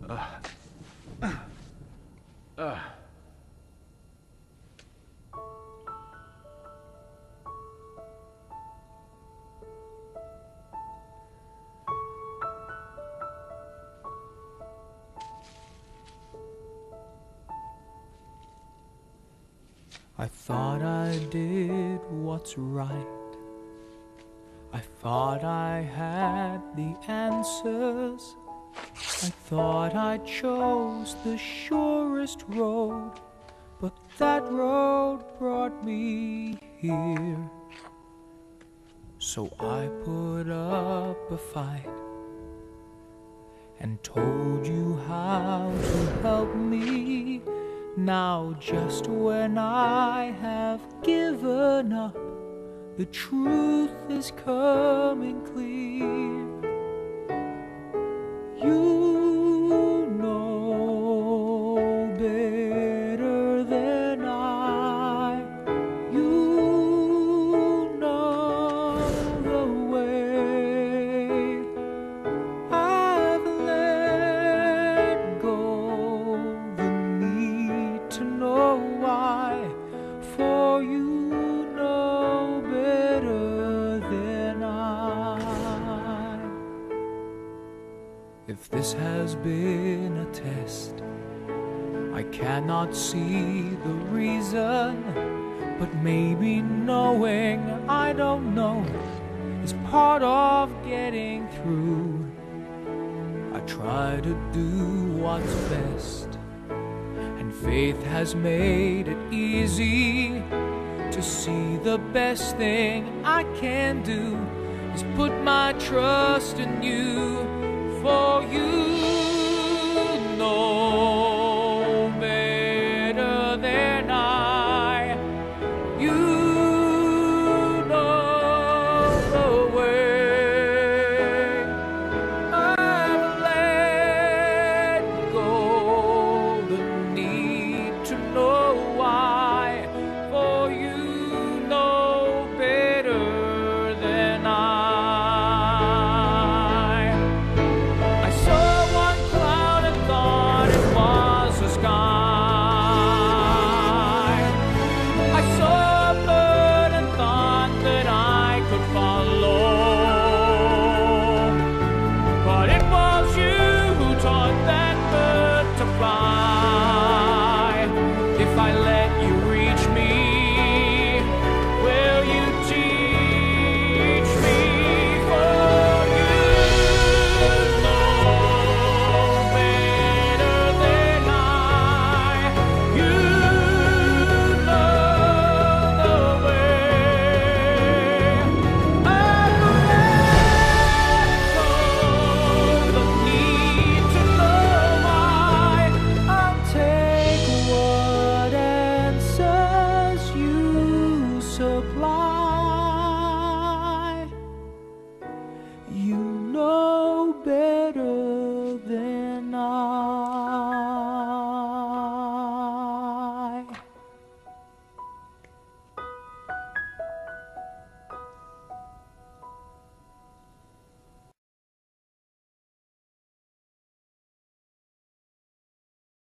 I thought I did what's right. I thought I had the answers. I thought I chose the surest road, but that road brought me here. So I put up a fight and told you how to help me. Now just when I have given up, the truth is coming clear. You know better than I. You know the way. I've let go the need to know why, for you know better than I. If this has been a test, I cannot see the reason, but maybe knowing I don't know is part of getting through. I try to do what's best, and faith has made it easy to see the best thing I can do is put my trust in you. For you